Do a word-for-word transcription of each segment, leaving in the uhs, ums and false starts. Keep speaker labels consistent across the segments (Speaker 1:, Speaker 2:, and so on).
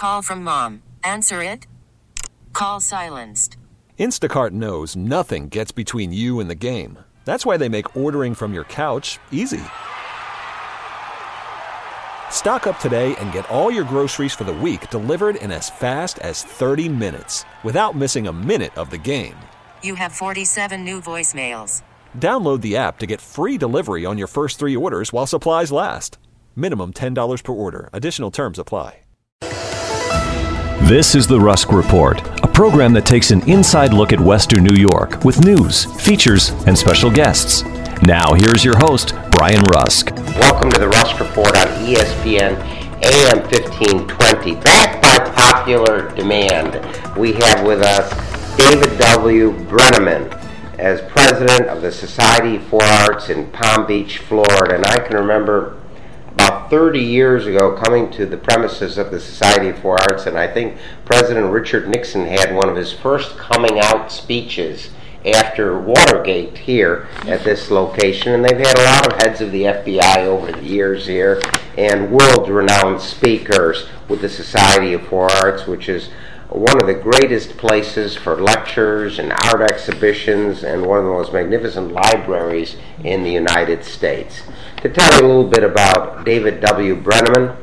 Speaker 1: call from mom. Answer it. Call silenced.
Speaker 2: Instacart knows nothing gets between you and the game. That's why they make ordering from your couch easy. Stock up today and get all your groceries for the week delivered in as fast as thirty minutes without missing a minute of the game.
Speaker 1: You have forty-seven new voicemails.
Speaker 2: Download the app to get free delivery on your first three orders while supplies last. Minimum ten dollars per order. Additional terms apply.
Speaker 3: This is the Rusk Report, a program that takes an inside look at Western New York with news, features, and special guests. Now, here's your host, Brian Rusk.
Speaker 4: Welcome to the Rusk Report on E S P N A M fifteen twenty. Back by popular demand, we have with us David W. Brenneman as president of the Society for Arts in Palm Beach, Florida. And I can remember about thirty years ago coming to the premises of the Society for Arts, and I think President Richard Nixon had one of his first coming out speeches after Watergate here at this location. And they've had a lot of heads of the F B I over the years here and world-renowned speakers with the Society for Arts, which is one of the greatest places for lectures and art exhibitions and one of the most magnificent libraries in the United States. To tell you a little bit about David W. Brenneman,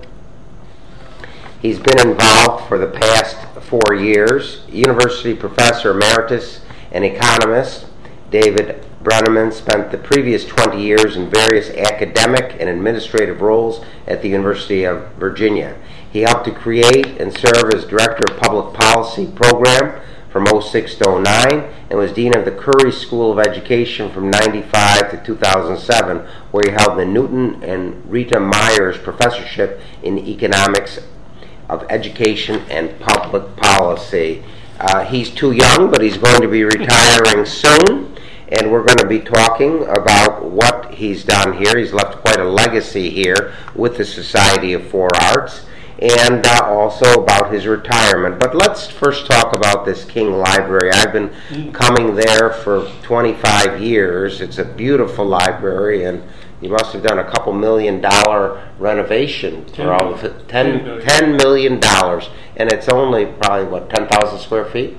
Speaker 4: he's been involved for the past four years. University professor emeritus and economist, David Brenneman spent the previous twenty years in various academic and administrative roles at the University of Virginia. He helped to create and serve as Director of Public Policy Program from oh six to oh nine and was Dean of the Curry School of Education from ninety-five to two thousand seven, where he held the Newton and Rita Myers Professorship in Economics of Education and Public Policy. Uh, he's too young, but he's going to be retiring soon, and we're going to be talking about what he's done here. He's left quite a legacy here with the Society for Arts, and uh, also about his retirement. But let's first talk about this King Library. I've been coming there for twenty-five years. It's a beautiful library, and you must have done a couple million dollar renovation for all of it. Ten, ten million dollars, and it's only probably, what, ten thousand square feet?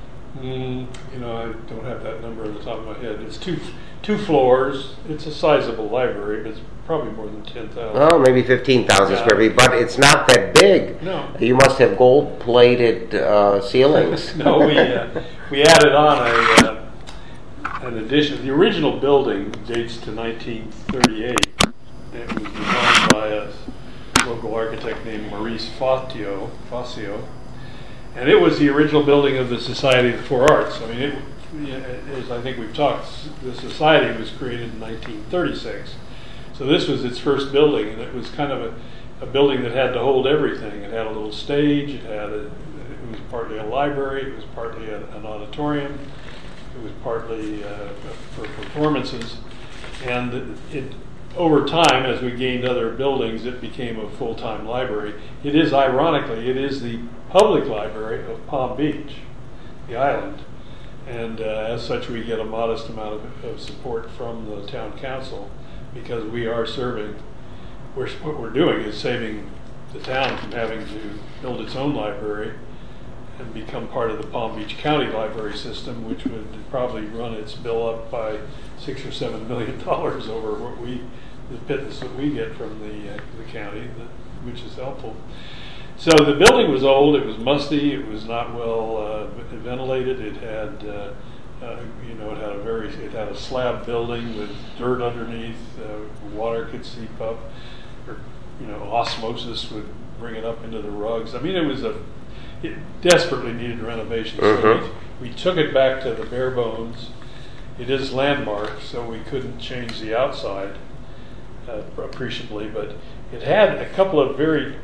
Speaker 5: Mm, you know, I don't have that number on the top of my head. It's two two floors. It's a sizable library, but it's probably more than ten thousand.
Speaker 4: Oh, maybe fifteen thousand yeah. square feet, but it's not that big.
Speaker 5: No.
Speaker 4: You must have gold-plated uh, ceilings.
Speaker 5: No, we uh, we added on a uh, an addition. The original building dates to nineteen thirty-eight. It was designed by a local architect named Maurice Fatio, Facio. And it was the original building of the Society for Arts. I mean, it, as I think we've talked, the Society was created in nineteen thirty-six. So this was its first building, and it was kind of a, a building that had to hold everything. It had a little stage, it had a, it was partly a library, it was partly a, an auditorium, it was partly uh, for performances. And it, over time, as we gained other buildings, it became a full-time library. It is, ironically, it is the public library of Palm Beach, the island. And uh, as such, we get a modest amount of, of support from the town council because we are serving, we're, what we're doing is saving the town from having to build its own library and become part of the Palm Beach County library system, which would probably run its bill up by six or seven million dollars over what we, the pittance that we get from the uh, the county, the, which is helpful. So the building was old, it was musty, it was not well uh, ventilated. It had, uh, uh, you know, it had a very, it had a slab building with dirt underneath. Uh, water could seep up, or you know, osmosis would bring it up into the rugs. I mean, it was a, it desperately needed renovation.
Speaker 4: Mm-hmm.
Speaker 5: So we, we took it back to the bare bones. It is landmark, so we couldn't change the outside uh, appreciably, but it had a couple of very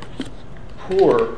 Speaker 5: poor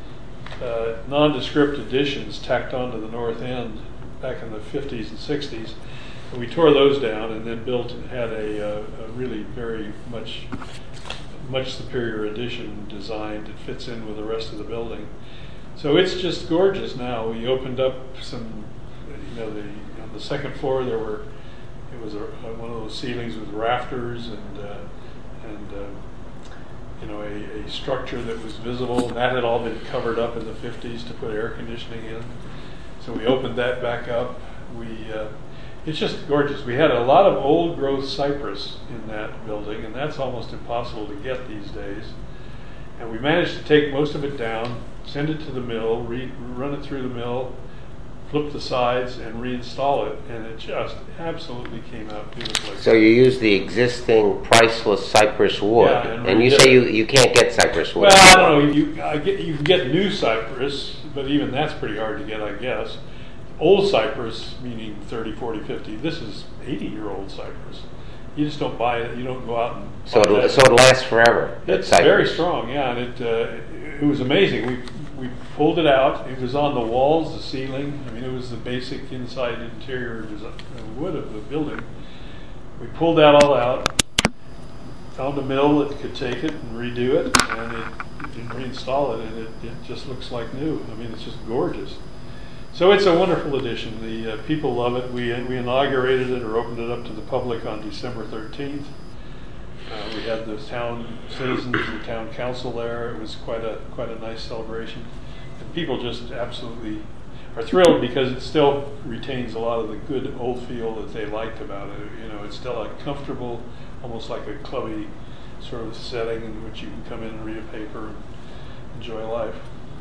Speaker 5: uh, nondescript additions tacked onto the north end back in the fifties and sixties. And we tore those down and then built and had a, uh, a really very much much superior addition design that fits in with the rest of the building. So it's just gorgeous now. We opened up some, you know, the on the second floor there were, it was a, one of those ceilings with rafters and uh, and uh, you know, a, a structure that was visible, and that had all been covered up in the fifties to put air conditioning in. So we opened that back up. We, uh, it's just gorgeous. We had a lot of old growth cypress in that building, and that's almost impossible to get these days. And we managed to take most of it down, send it to the mill, re- run it through the mill, flip the sides, and reinstall it, and it just absolutely came out beautifully.
Speaker 4: So you use the existing priceless cypress wood,
Speaker 5: Yeah, and
Speaker 4: and you
Speaker 5: redid
Speaker 4: say
Speaker 5: it.
Speaker 4: you, you can't get cypress wood.
Speaker 5: Well, I don't know. You I get you can get new cypress, but even that's pretty hard to get, I guess. Old cypress, meaning thirty, forty, fifty. This is eighty-year-old cypress. You just don't buy it. You don't go out and
Speaker 4: So
Speaker 5: buy
Speaker 4: it,
Speaker 5: that.
Speaker 4: so it lasts forever. that
Speaker 5: It's
Speaker 4: cypress.
Speaker 5: very strong, yeah, and it uh, it was amazing. We we pulled it out. It was on the walls, the ceiling. I mean, it was the basic inside interior design, uh, wood of the building. We pulled that all out. Found a mill that could take it and redo it, and it, it reinstall it, and it, it just looks like new. I mean, it's just gorgeous. So it's a wonderful addition. The uh, people love it. We we inaugurated it or opened it up to the public on December thirteenth. Uh, we had the town citizens, the town council there. It was quite a quite a nice celebration, and people just absolutely are thrilled because it still retains a lot of the good old feel that they liked about it. You know, it's still a comfortable, almost like a clubby sort of setting in which you can come in and read a paper and enjoy life.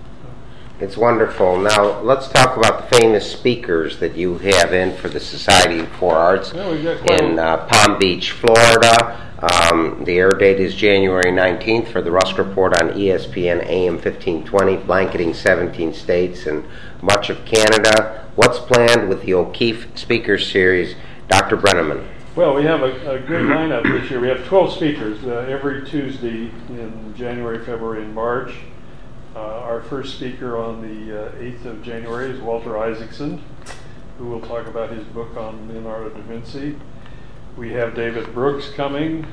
Speaker 4: It's wonderful. Now, let's talk about the famous speakers that you have in for the Society of Four Arts
Speaker 5: Well, we've got quite
Speaker 4: in
Speaker 5: a-
Speaker 4: uh, Palm Beach, Florida. Um, the air date is January nineteenth for the Rusk Report on E S P N A M fifteen twenty, blanketing seventeen states and much of Canada. What's planned with the O'Keefe Speaker Series, Doctor Brenneman?
Speaker 5: Well, we have a, a good lineup this year. We have twelve speakers uh, every Tuesday in January, February, and March. Uh, our first speaker on the uh, eighth of January is Walter Isaacson, who will talk about his book on Leonardo da Vinci. We have David Brooks coming,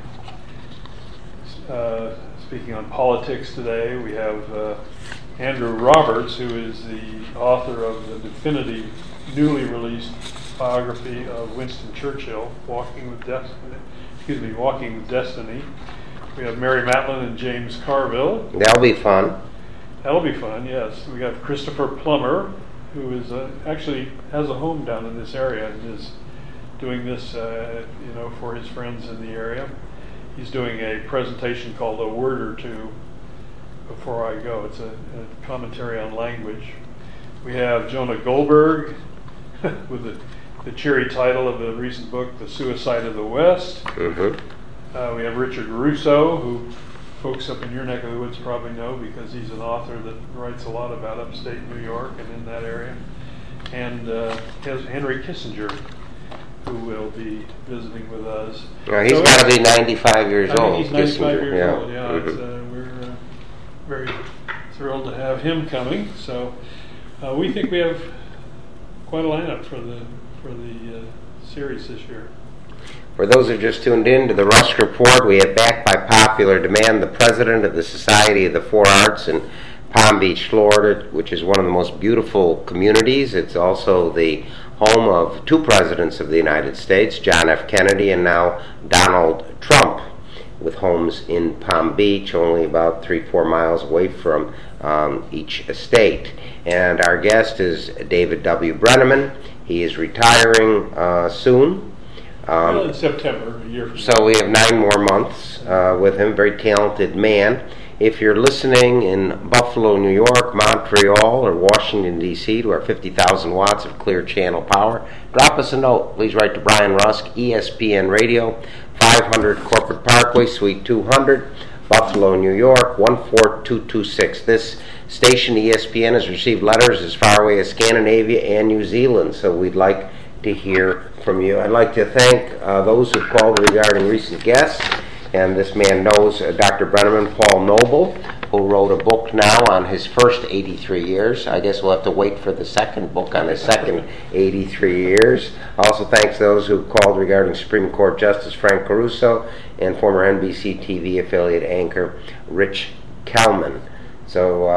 Speaker 5: uh, speaking on politics today. We have uh, Andrew Roberts, who is the author of the definitive, newly released biography of Winston Churchill, Walking with Destiny. Excuse me, Walking with Destiny. We have Mary Matlin and James Carville.
Speaker 4: That'll be fun.
Speaker 5: That'll be fun, yes. We have Christopher Plummer, who is uh, actually has a home down in this area and is doing this, uh, you know, for his friends in the area. He's doing a presentation called A Word or Two Before I Go. It's a, a commentary on language. We have Jonah Goldberg with the, the cheery title of the recent book, The Suicide of the West.
Speaker 4: Mm-hmm.
Speaker 5: Uh, we have Richard Russo, who folks up in your neck of the woods probably know because he's an author that writes a lot about upstate New York and in that area. And uh, has Henry Kissinger, who will be visiting with us.
Speaker 4: Well, he's
Speaker 5: So
Speaker 4: got to be ninety-five years
Speaker 5: I think
Speaker 4: old.
Speaker 5: he's ninety-five
Speaker 4: Kissinger.
Speaker 5: years
Speaker 4: yeah.
Speaker 5: old, yeah.
Speaker 4: Mhm.
Speaker 5: It's, uh, we're uh, very thrilled to have him coming. So uh, we think we have quite a lineup for the for the uh, series this year.
Speaker 4: For those who just tuned in to the Rusk Report, we have back by popular demand the president of the Society of the Four Arts in Palm Beach, Florida, which is one of the most beautiful communities. It's also the home of two presidents of the United States, John F. Kennedy and now Donald Trump, with homes in Palm Beach, only about three, four miles away from um, each estate. And our guest is David W. Brenneman. He is retiring uh, soon. Um,
Speaker 5: well, in September, a year from now.
Speaker 4: So we have nine more months uh, with him. Very talented man. If you're listening in Buffalo, New York, Montreal, or Washington, D C to our fifty thousand watts of clear channel power, drop us a note. Please write to Brian Rusk, E S P N Radio, five hundred Corporate Parkway, Suite two hundred, Buffalo, New York, one four two two six. This station, E S P N, has received letters as far away as Scandinavia and New Zealand, so we'd like to hear from you. I'd like to thank uh, those who called regarding recent guests, and this man knows uh, Doctor Brenneman, Paul Noble, who wrote a book now on his first eighty-three years. I guess we'll have to wait for the second book on his second eighty-three years. Also thanks those who called regarding Supreme Court Justice Frank Caruso and former N B C T V affiliate anchor Rich Kellman. So um,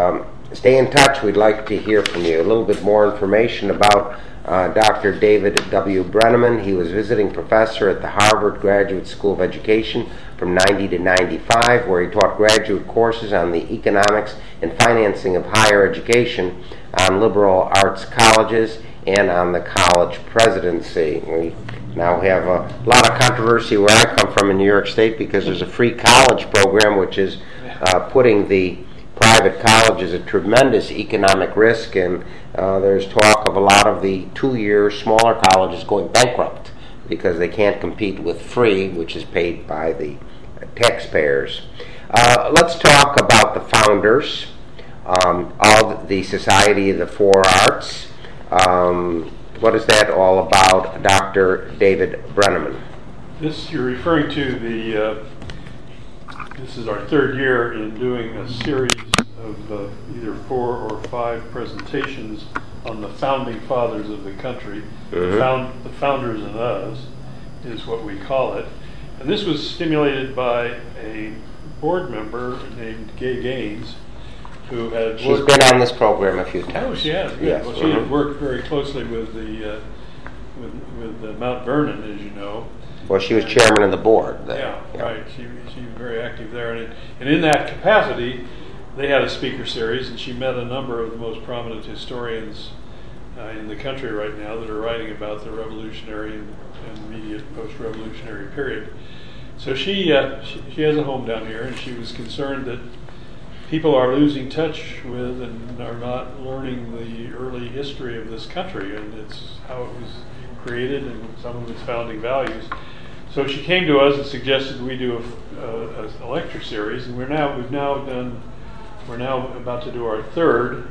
Speaker 4: stay in touch. We'd like to hear from you. A little bit more information about uh, Doctor David W. Brenneman. He was visiting professor at the Harvard Graduate School of Education from ninety to ninety-five, where he taught graduate courses on the economics and financing of higher education, on liberal arts colleges, and on the college presidency. We now have a lot of controversy where I come from in New York State because there's a free college program which is uh, putting the private colleges at tremendous economic risk, and uh, there's talk of a lot of the two-year smaller colleges going bankrupt because they can't compete with free, which is paid by the taxpayers. Uh, let's talk about the founders um, of the Society of the Four Arts. Um, what is that all about, Doctor David Brenneman?
Speaker 5: This, you're referring to the, uh, this is our third year in doing a series of uh, either four or five presentations on the founding fathers of the country. Mm-hmm. Found, the Founders and Us is what we call it. And this was stimulated by a board member named Gay Gaines, who had
Speaker 4: She's
Speaker 5: worked...
Speaker 4: been on this program a few times.
Speaker 5: Oh, she has. Good.
Speaker 4: Yes.
Speaker 5: Well, she
Speaker 4: Mm-hmm.
Speaker 5: had worked very closely with the uh, with, with uh, Mount Vernon, as you know.
Speaker 4: Well, she was chairman of the board then.
Speaker 5: Yeah, yeah, right. She she was very active there, and it, and in that capacity, they had a speaker series, and she met a number of the most prominent historians uh, in the country right now that are writing about the revolutionary and, and immediate post-revolutionary period. So she, uh, she she has a home down here, and she was concerned that people are losing touch with and are not learning the early history of this country and it's how it was created and some of its founding values. So she came to us and suggested we do a, a, a lecture series, and we're now we've now done we're now about to do our third.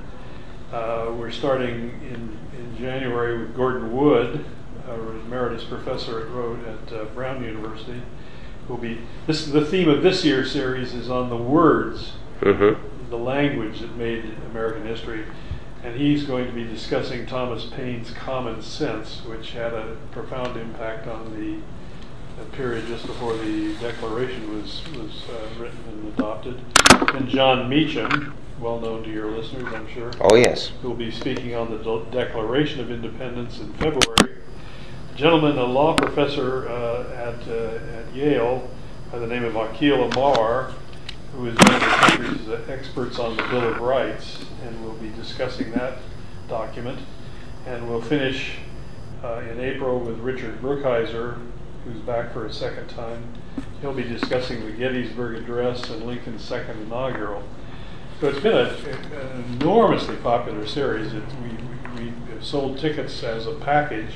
Speaker 5: Uh, we're starting in, in January with Gordon Wood, uh, emeritus professor at Rhode at uh, Brown University. Will be this the theme of this year's series is on the words. Mm-hmm. The language that made American history, and he's going to be discussing Thomas Paine's Common Sense, which had a profound impact on the, the period just before the Declaration was was uh, written and adopted. And John Meacham, well known to your listeners, I'm sure.
Speaker 4: Oh yes.
Speaker 5: Who will be speaking on the De- Declaration of Independence in February. A gentleman, a law professor uh, at uh, at Yale, by the name of Akhil Amar, who is one of the country's uh, experts on the Bill of Rights, and we'll be discussing that document. And we'll finish uh, in April with Richard Brookhiser, who's back for a second time. He'll be discussing the Gettysburg Address and Lincoln's second inaugural. So it's been a, a, an enormously popular series. It, we, we, we have sold tickets as a package,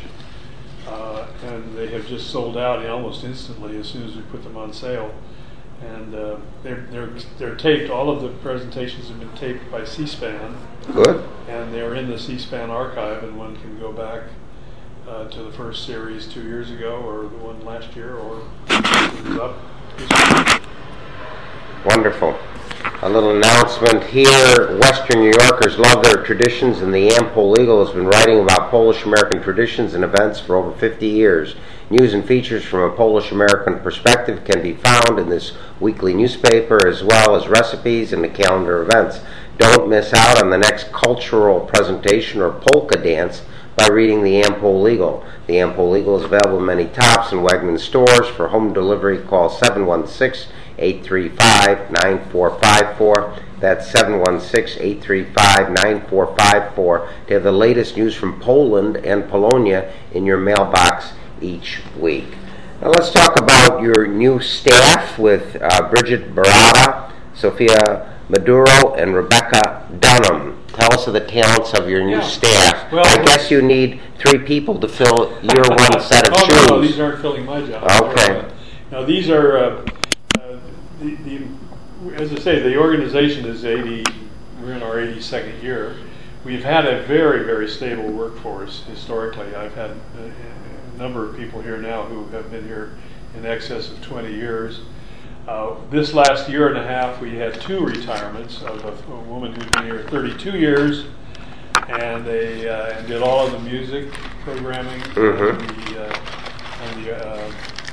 Speaker 5: uh, and they have just sold out almost instantly as soon as we put them on sale. And uh, they're, they're, they're taped. All of the presentations have been taped by C-SPAN.
Speaker 4: Good.
Speaker 5: And they're in the C-SPAN archive, and one can go back uh, to the first series two years ago, or the one last year, or it was up this week.
Speaker 4: Wonderful. A little announcement here. Western New Yorkers love their traditions, and the Am-Pol Eagle has been writing about Polish-American traditions and events for over fifty years. News and features from a Polish-American perspective can be found in this weekly newspaper, as well as recipes and the calendar events. Don't miss out on the next cultural presentation or polka dance by reading the Am-Pol Eagle. The Am-Pol Eagle is available in many Tops and Wegmans stores. For home delivery, call seven one six, eight three five, nine four five four. That's seven one six, eight three five, nine four five four to have the latest news from Poland and Polonia in your mailbox each week. Now let's talk about your new staff with uh, Bridget Barada, Sophia Maduro, and Rebecca Dunham. Tell us of the talents of your new
Speaker 5: Yeah.
Speaker 4: staff.
Speaker 5: Well,
Speaker 4: I guess you need three people to fill your one set of
Speaker 5: oh,
Speaker 4: shoes.
Speaker 5: No, these aren't filling my job.
Speaker 4: Okay.
Speaker 5: Uh, now these are, uh, uh, the, the, as I say, the organization is eighty, we're in our eighty-second year. We've had a very, very stable workforce historically. I've had a, a number of people here now who have been here in excess of twenty years. Uh, this last year and a half, we had two retirements of a, a woman who's been here thirty-two years, and they uh, and did all of the music programming
Speaker 4: Mm-hmm.
Speaker 5: and the, uh, and the uh,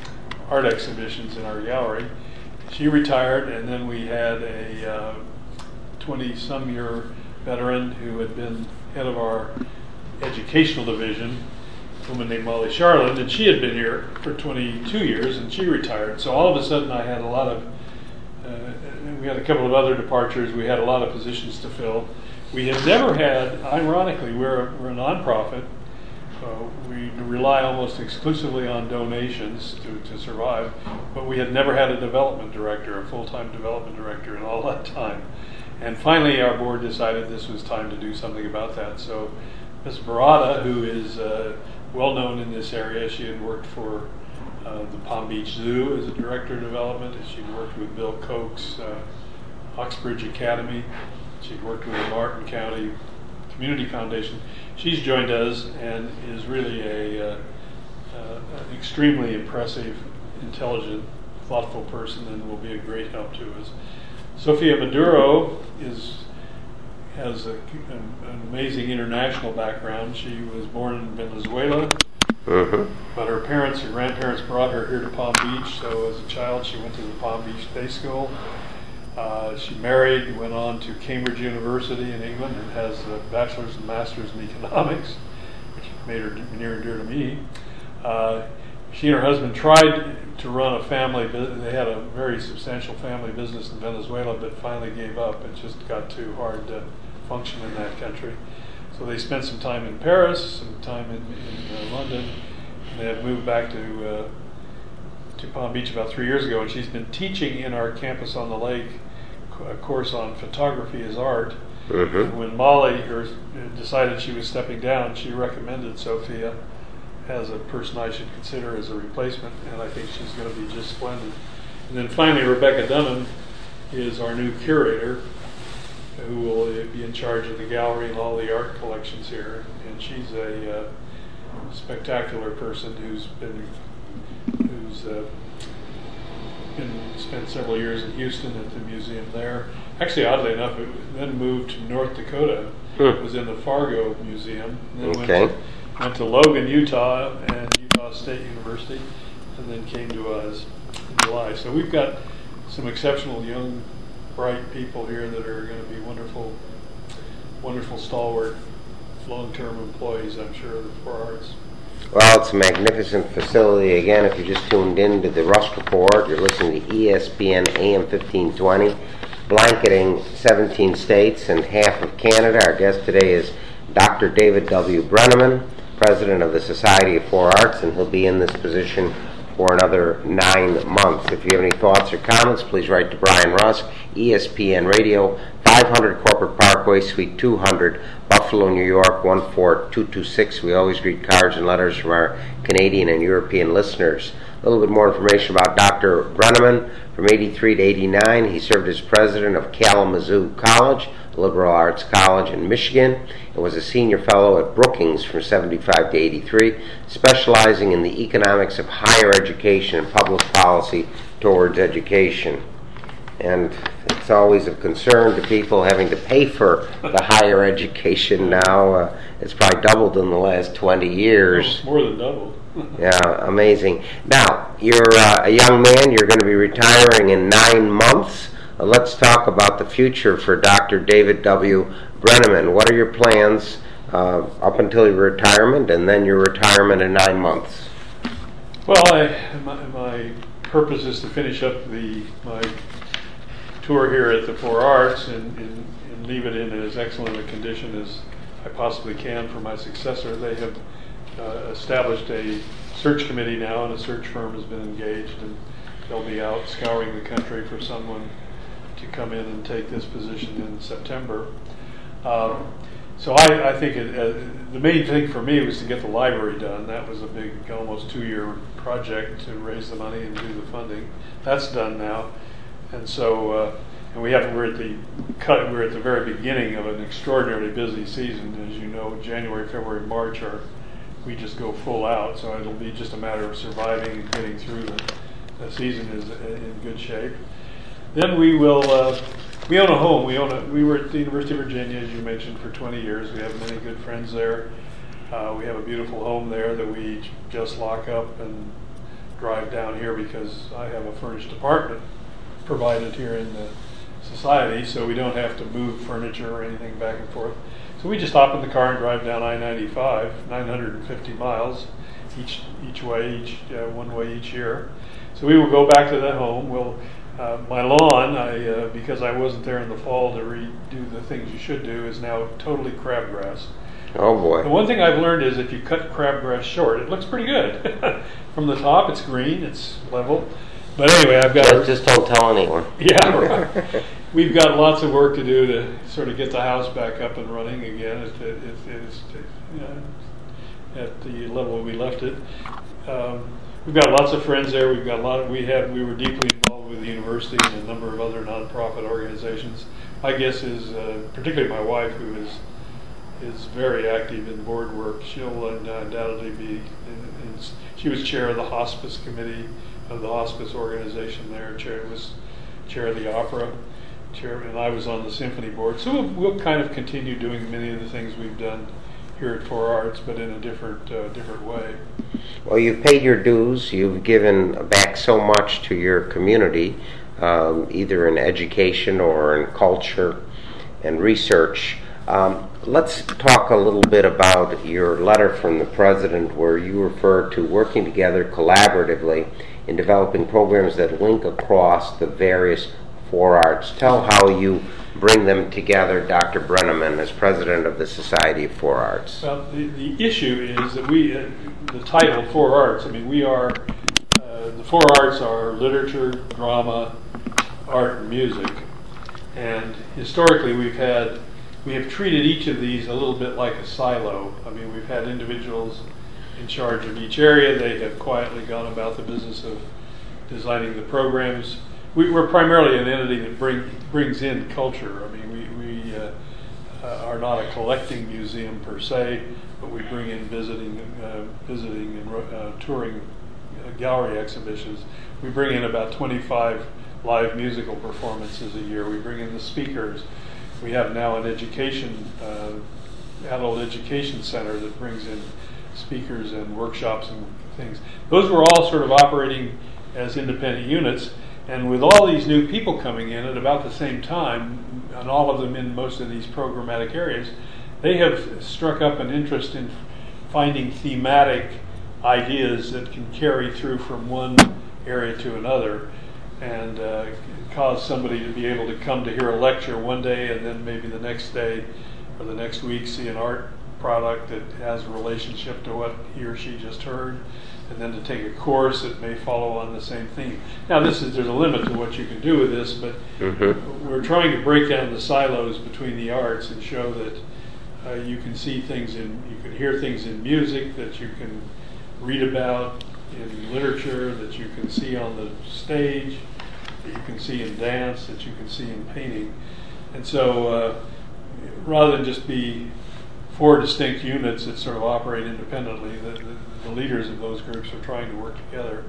Speaker 5: art exhibitions in our gallery. She retired, and then we had a twenty-some year veteran who had been head of our educational division, a woman named Molly Charland, and she had been here for twenty-two years, and she retired. So all of a sudden I had a lot of, uh, we had a couple of other departures, we had a lot of positions to fill. We had never had, ironically, we're, we're a nonprofit, uh, we rely almost exclusively on donations to, to survive, but we had never had a development director, a full-time development director in all that time. And finally our board decided this was time to do something about that. So Miz Barada, who is uh, well known in this area, she had worked for uh, the Palm Beach Zoo as a director of development, and she'd worked with Bill Koch's uh, Oxbridge Academy, she'd worked with the Martin County Community Foundation. She's joined us and is really a uh, uh, an extremely impressive, intelligent, thoughtful person, and will be a great help to us. Sofia Maduro is has a, an, an amazing international background. She was born in Venezuela,
Speaker 4: mm-hmm.
Speaker 5: but her parents, her grandparents brought her here to Palm Beach. So as a child, she went to the Palm Beach Day School. Uh, she married, went on to Cambridge University in England, and has a bachelor's and master's in economics, which made her near and dear to me. Uh, she and her husband tried to run a family business. They had a very substantial family business in Venezuela, but finally gave up. It just got too hard to function in that country. So they spent some time in Paris, some time in, in uh, London, and they have moved back to uh, to Palm Beach about three years ago, and she's been teaching in our campus on the lake a course on photography as art.
Speaker 4: Mm-hmm.
Speaker 5: And when Molly her, decided she was stepping down, she recommended Sofia as a person I should consider as a replacement, and I think she's going to be just splendid. And then finally, Rebecca Dunham is our new curator, who will be in charge of the gallery and all the art collections here. And she's a uh, spectacular person who's been who's uh, been spent several years in Houston at the museum there. Actually, oddly enough, it then moved to North Dakota.
Speaker 4: Hmm.
Speaker 5: It was in the Fargo Museum. And then
Speaker 4: Okay.
Speaker 5: went to, went to Logan, Utah, and Utah State University, and then came to us in July. So we've got some exceptional young, bright people here that are going to be wonderful, wonderful, stalwart, long-term employees, I'm sure, of the Four Arts.
Speaker 4: Well, it's a magnificent facility. Again, if you just tuned in to the Rust Report, you're listening to E S P N A M fifteen twenty, blanketing seventeen states and half of Canada. Our guest today is Doctor David W. Brenneman, president of the Society of Four Arts, and he'll be in this position for another nine months. If you have any thoughts or comments, please write to Brian Rusk, E S P N Radio, five hundred Corporate Parkway, Suite two hundred, Buffalo, New York, one four two two six. We always read cards and letters from our Canadian and European listeners. A little bit more information about Doctor Brenneman. From eighty-three to eighty-nine, he served as president of Kalamazoo College, a liberal arts college in Michigan, and was a senior fellow at Brookings from seventy-five to eighty-three, specializing in the economics of higher education and public policy towards education. And it's always of concern to people having to pay for the higher education now. Uh, it's probably doubled in the last twenty years.
Speaker 5: Oh, more than double.
Speaker 4: Yeah, amazing. Now, you're uh, a young man. You're going to be retiring in nine months. Uh, let's talk about the future for Doctor David W. Brenneman. What are your plans uh, up until your retirement, and then your retirement in nine months?
Speaker 5: Well, I, my, my purpose is to finish up the my tour here at the Four Arts and, and, and leave it in as excellent a condition as I possibly can for my successor. They have uh, established a search committee now, and a search firm has been engaged, and they'll be out scouring the country for someone to come in and take this position in September. Um, so I, I think it, uh, the main thing for me was to get the library done. That was a big, almost two-year project to raise the money and do the funding. That's done now. And so, uh, and we have we're at the cut. We're at the very beginning of an extraordinarily busy season, as you know. January, February, March are we just go full out. So it'll be just a matter of surviving and getting through. The, the season is in good shape. Then we will. Uh, we own a home. We own a. We were at the University of Virginia, as you mentioned, for twenty years. We have many good friends there. Uh, we have a beautiful home there that we just lock up and drive down here because I have a furnished apartment provided here in the society, so we don't have to move furniture or anything back and forth. So we just hop in the car and drive down I ninety-five, nine hundred fifty miles each each way, each uh, one way each year. So we will go back to that home. We'll uh, my lawn, I uh, because I wasn't there in the fall to redo the things you should do, is now totally crabgrass.
Speaker 4: Oh boy.
Speaker 5: The one thing I've learned is if you cut crabgrass short, it looks pretty good. From the top, it's green, it's level. But anyway, I've got...
Speaker 4: Just, just don't tell anyone.
Speaker 5: Yeah, right. We've got lots of work to do to sort of get the house back up and running again. It, it, it is you know, at the level we left it. Um, we've got lots of friends there. We've got a lot of... We had, we were deeply involved with the university and a number of other nonprofit organizations. My guess is, uh, particularly my wife, who is... is very active in board work. She'll undoubtedly be, in, in, she was chair of the hospice committee of the hospice organization there, chair was chair of the opera, chair, and I was on the symphony board. So we'll, we'll kind of continue doing many of the things we've done here at Four Arts, but in a different uh, different way.
Speaker 4: Well, you've paid your dues. You've given back so much to your community, um, either in education or in culture and research. Um, let's talk a little bit about your letter from the president where you refer to working together collaboratively in developing programs that link across the various Four Arts. Tell how you bring them together, Doctor Brenneman, as president of the Society of Four Arts.
Speaker 5: Well, the, the issue is that we, uh, the title, Four Arts, I mean, we are, uh, the Four Arts are literature, drama, art, and music. And historically we've had We have treated each of these a little bit like a silo. I mean, we've had individuals in charge of each area. They have quietly gone about the business of designing the programs. We, we're primarily an entity that bring, brings in culture. I mean, we, we uh, uh, are not a collecting museum per se, but we bring in visiting, uh, visiting and uh, touring uh, gallery exhibitions. We bring in about twenty-five live musical performances a year. We bring in the speakers. We have now an education, uh, adult education center that brings in speakers and workshops and things. Those were all sort of operating as independent units, and with all these new people coming in at about the same time, and all of them in most of these programmatic areas, they have struck up an interest in finding thematic ideas that can carry through from one area to another, and uh, cause somebody to be able to come to hear a lecture one day and then maybe the next day or the next week see an art product that has a relationship to what he or she just heard, and then to take a course that may follow on the same theme. Now, this is there's a limit to what you can do with this, but mm-hmm. we're trying to break down the silos between the arts and show that uh, you can see things in, you can hear things in music that you can read about in literature, that you can see on the stage, that you can see in dance, that you can see in painting. And so uh, rather than just be four distinct units that sort of operate independently, the, the, the leaders of those groups are trying to work together.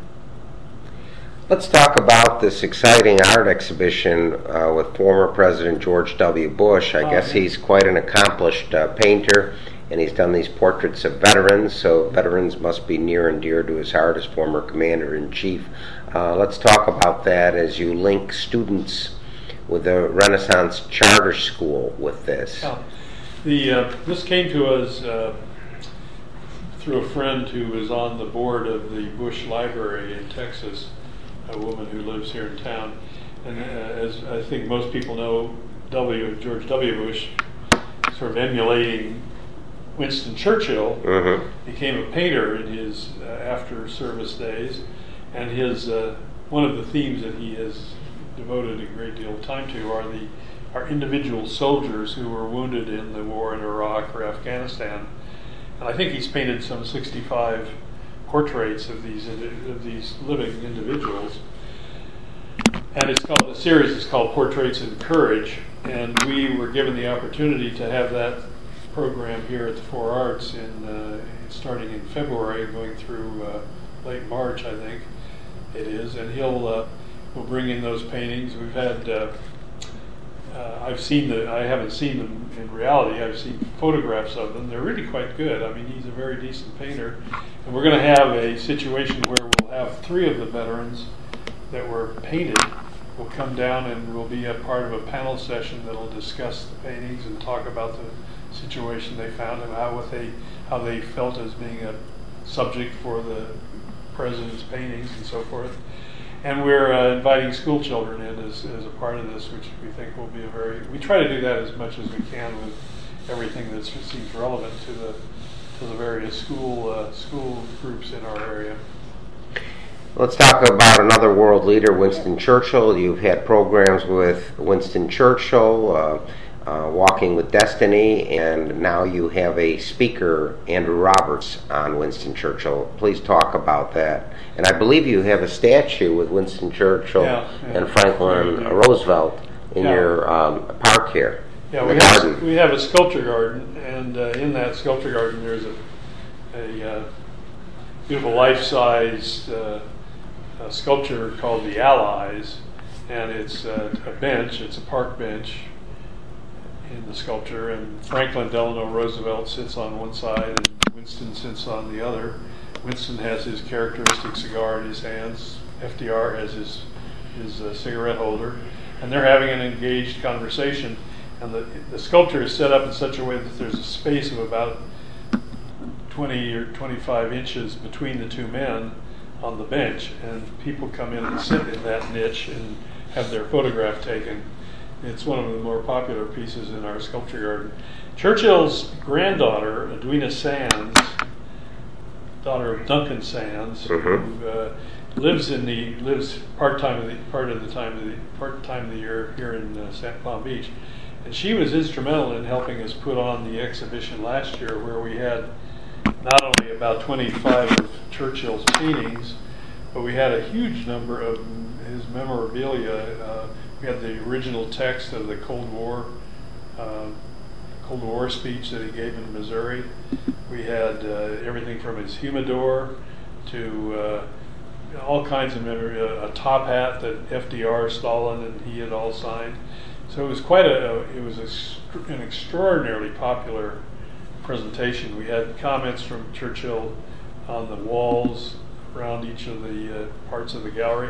Speaker 4: Let's talk about this exciting art exhibition uh, with former President George W. Bush. I oh, guess yeah. he's quite an accomplished uh, painter, and he's done these portraits of veterans, so veterans must be near and dear to his heart as former Commander-in-Chief. Uh, let's talk about that as you link students with the Renaissance Charter School with this.
Speaker 5: Oh. The, uh, this came to us uh, through a friend who was on the board of the Bush Library in Texas, a woman who lives here in town. And uh, as I think most people know, W. George W. Bush, sort of emulating Winston Churchill, mm-hmm. became a painter in his uh, after-service days, and his uh, one of the themes that he has devoted a great deal of time to are the are individual soldiers who were wounded in the war in Iraq or Afghanistan. And I think he's painted some sixty-five portraits of these of these living individuals. And it's called the series is called Portraits in Courage, and we were given the opportunity to have that program here at the Four Arts in uh, starting in February, going through uh, late March, I think it is. And he'll uh, will bring in those paintings. We've had uh, uh, I've seen the I haven't seen them in reality. I've seen photographs of them. They're really quite good. I mean, he's a very decent painter, and we're going to have a situation where we'll have three of the veterans that were painted will come down and will be a part of a panel session that will discuss the paintings and talk about the situation they found and how what they how they felt as being a subject for the president's paintings and so forth. And we're uh, inviting school children in as, as a part of this, which we think will be a very, we try to do that as much as we can with everything that seems relevant to the to the various school uh, school groups in our area.
Speaker 4: Let's talk about another world leader, Winston Churchill. You've had programs with Winston Churchill, uh, uh, Walking with Destiny, and now you have a speaker, Andrew Roberts, on Winston Churchill. Please talk about that. And I believe you have a statue with Winston Churchill
Speaker 5: yeah, yeah.
Speaker 4: and Franklin yeah. Roosevelt in yeah. your um, park here.
Speaker 5: Yeah, we have, we have a sculpture garden, and uh, in that sculpture garden there's a, a uh, beautiful life-sized uh, a sculpture called the Allies, and it's uh, a bench, it's a park bench in the sculpture, and Franklin Delano Roosevelt sits on one side and Winston sits on the other. Winston has his characteristic cigar in his hands, F D R has his, his uh, cigarette holder, and they're having an engaged conversation, and the, the sculpture is set up in such a way that there's a space of about twenty or twenty-five inches between the two men on the bench, and people come in and sit in that niche and have their photograph taken. It's one of the more popular pieces in our sculpture garden. Churchill's granddaughter, Edwina Sands, daughter of Duncan Sands,
Speaker 4: mm-hmm.
Speaker 5: who uh, lives in the lives part time of the part of the time of the part time of the year here in uh, Saint Palm Beach, and she was instrumental in helping us put on the exhibition last year, where we had not only about twenty-five of Churchill's paintings, but we had a huge number of his memorabilia. Uh, we had the original text of the Cold War uh, Cold War speech that he gave in Missouri. We had uh, everything from his humidor to uh, all kinds of memorabilia, a top hat that F D R, Stalin, and he had all signed. So it was quite a, it was a, an extraordinarily popular presentation. We had comments from Churchill on the walls around each of the uh, parts of the gallery.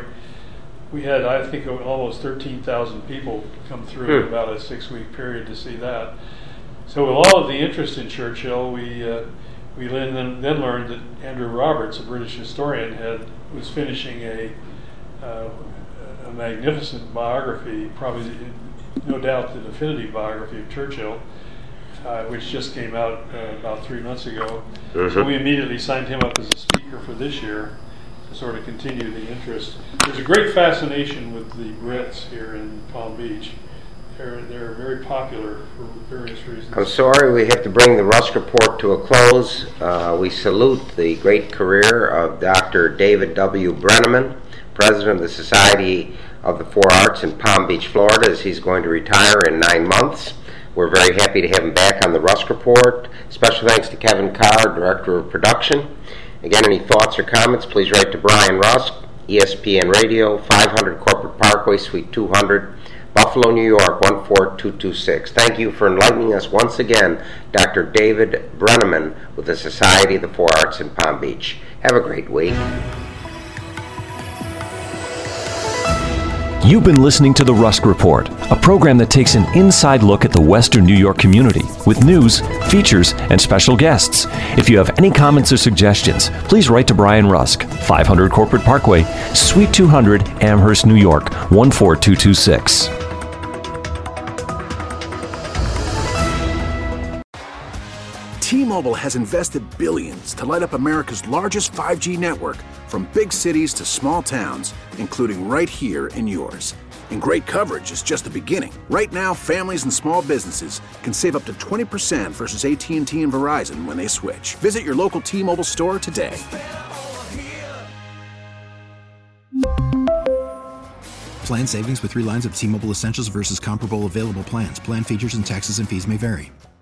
Speaker 5: We had, I think, almost thirteen thousand people come through in about a six-week period to see that. So with all of the interest in Churchill, we uh, we then, then learned that Andrew Roberts, a British historian, had was finishing a, uh, a magnificent biography, probably no doubt the definitive biography of Churchill, Uh, which just came out uh, about three months ago. Mm-hmm. So we immediately signed him up as a speaker for this year to sort of continue the interest. There's a great fascination with the Brits here in Palm Beach. They're, they're very popular for various reasons.
Speaker 4: I'm sorry we have to bring the Rusk Report to a close. Uh, we salute the great career of Doctor David W. Brenneman, President of the Society of the Four Arts in Palm Beach, Florida, as he's going to retire in nine months. We're very happy to have him back on the Rusk Report. Special thanks to Kevin Carr, Director of Production. Again, any thoughts or comments, please write to Brian Rusk, E S P N Radio, five hundred Corporate Parkway, Suite two hundred, Buffalo, New York, one four two two six. Thank you for enlightening us once again, Doctor David Brenneman with the Society of the Four Arts in Palm Beach. Have a great week.
Speaker 3: You've been listening to The Rusk Report, a program that takes an inside look at the Western New York community with news, features, and special guests. If you have any comments or suggestions, please write to Brian Rusk, five hundred Corporate Parkway, Suite two hundred, Amherst, New York, one four two two six.
Speaker 6: T-Mobile has invested billions to light up America's largest five G network, from big cities to small towns, including right here in yours. And great coverage is just the beginning. Right now, families and small businesses can save up to twenty percent versus A T and T and Verizon when they switch. Visit your local T-Mobile store today.
Speaker 7: Plan savings with three lines of T-Mobile Essentials versus comparable available plans. Plan features and taxes and fees may vary.